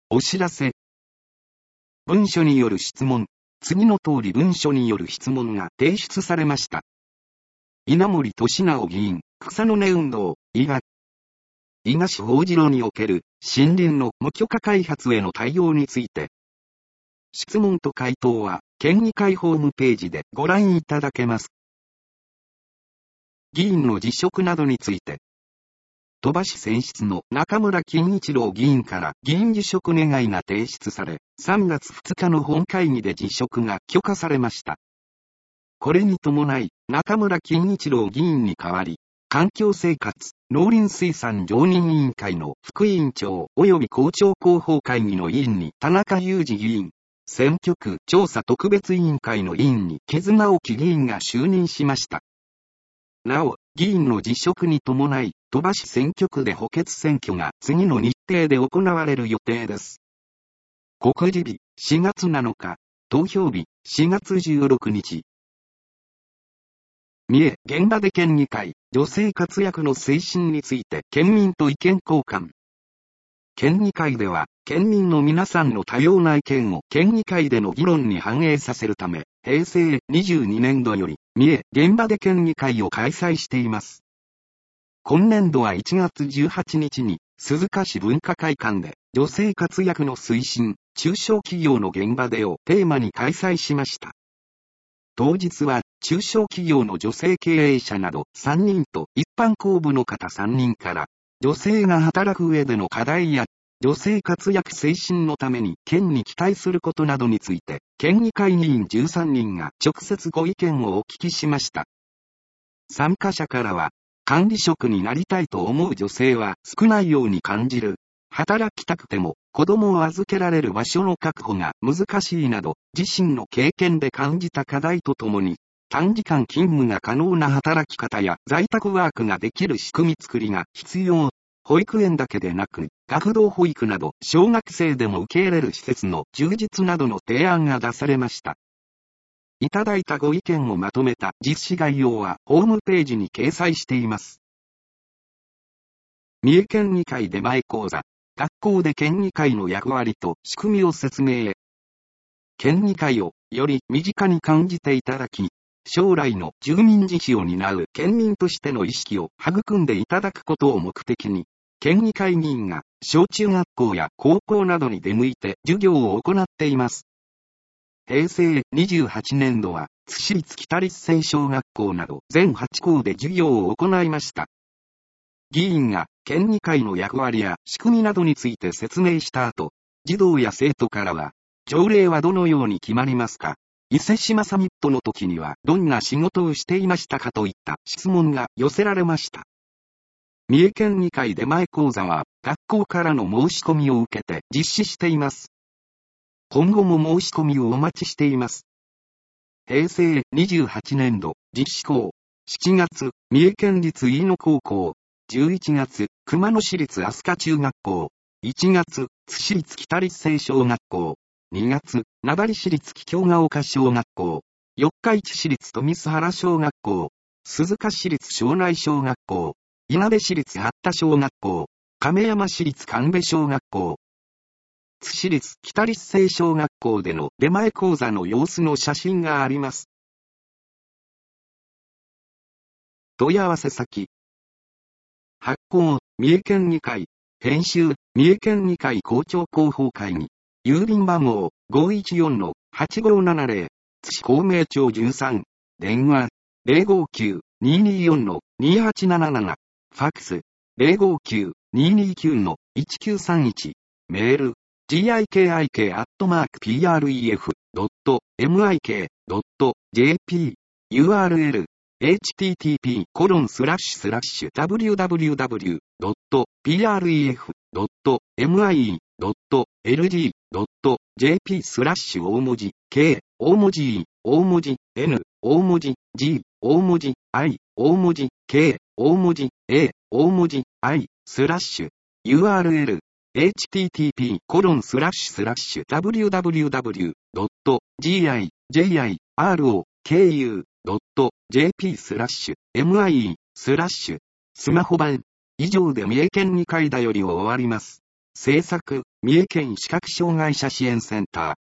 お知らせ。文書による質問。次の通り文書による質問が提出されました。稲盛俊直議員、草の根運動、伊賀市宝次郎における森林の無許可開発への対応について。質問と回答は県議会ホームページでご覧いただけます。議員の辞職などについて。鳥羽市選出の中村金一郎議員から議員辞職願が提出され、3月2日の本会議で辞職が許可されました。これに伴い、中村金一郎議員に代わり、環境生活、農林水産常任委員会の副委員長及び公聴広報会議の委員に田中裕二議員、選挙区調査特別委員会の委員に毛津直樹議員が就任しました。なお、議員の辞職に伴い、鳥羽市選挙区で補欠選挙が次の日程で行われる予定です。告示日、4月7日、投票日、4月16日。三重、現場で県議会、女性活躍の推進について県民と意見交換。県議会では、県民の皆さんの多様な意見を県議会での議論に反映させるため、平成22年度より、三重、現場で県議会を開催しています。今年度は1月18日に、鈴鹿市文化会館で、女性活躍の推進、中小企業の現場でをテーマに開催しました。当日は、中小企業の女性経営者など3人と一般公募の方3人から、女性が働く上での課題や、女性活躍推進のために県に期待することなどについて、県議会議員13人が直接ご意見をお聞きしました。参加者からは、管理職になりたいと思う女性は少ないように感じる。働きたくても子供を預けられる場所の確保が難しいなど、自身の経験で感じた課題とともに、短時間勤務が可能な働き方や在宅ワークができる仕組み作りが必要。保育園だけでなく、学童保育など小学生でも受け入れる施設の充実などの提案が出されました。いただいたご意見をまとめた実施概要はホームページに掲載しています。三重県議会出前講座。学校で県議会の役割と仕組みを説明へ。県議会をより身近に感じていただき、将来の住民自治を担う県民としての意識を育んでいただくことを目的に、県議会議員が小中学校や高校などに出向いて授業を行っています。平成28年度は津市立北立成小学校など全8校で授業を行いました。議員が県議会の役割や仕組みなどについて説明した後、児童や生徒からは、条例はどのように決まりますか？伊勢志摩サミットの時にはどんな仕事をしていましたかといった質問が寄せられました。三重県議会出前講座は学校からの申し込みを受けて実施しています。今後も申し込みをお待ちしています。平成28年度実施校。7月、三重県立飯野高校。11月、熊野市立飛鳥中学校。1月、津市立北立成小学校。2月、名張市立桔梗ヶ丘小学校。四日市市立富洲原小学校。鈴鹿市立庄内小学校。いなべ市立八田小学校。亀山市立神戸小学校。津市立北立成小学校での出前講座の様子の写真があります。問い合わせ先。発行、三重県議会。編集、三重県議会校長広報会議。郵便番号、514-8570。津市公明町13。電話、059-224-2877。ファックス、059-229-1931。メール、gik@pref.mik.jp。URL、http://www.pref.mie.lg.jp/ 大文字 K、大文字 E、大文字 N、大文字 G、大文字 I、大文字 K、大文字 A、大文字 I、URL、http://www.gijiro.jp/mie/スマホ版。以上で三重県議会だよりを終わります。制作、 三重県視覚障害者支援センター。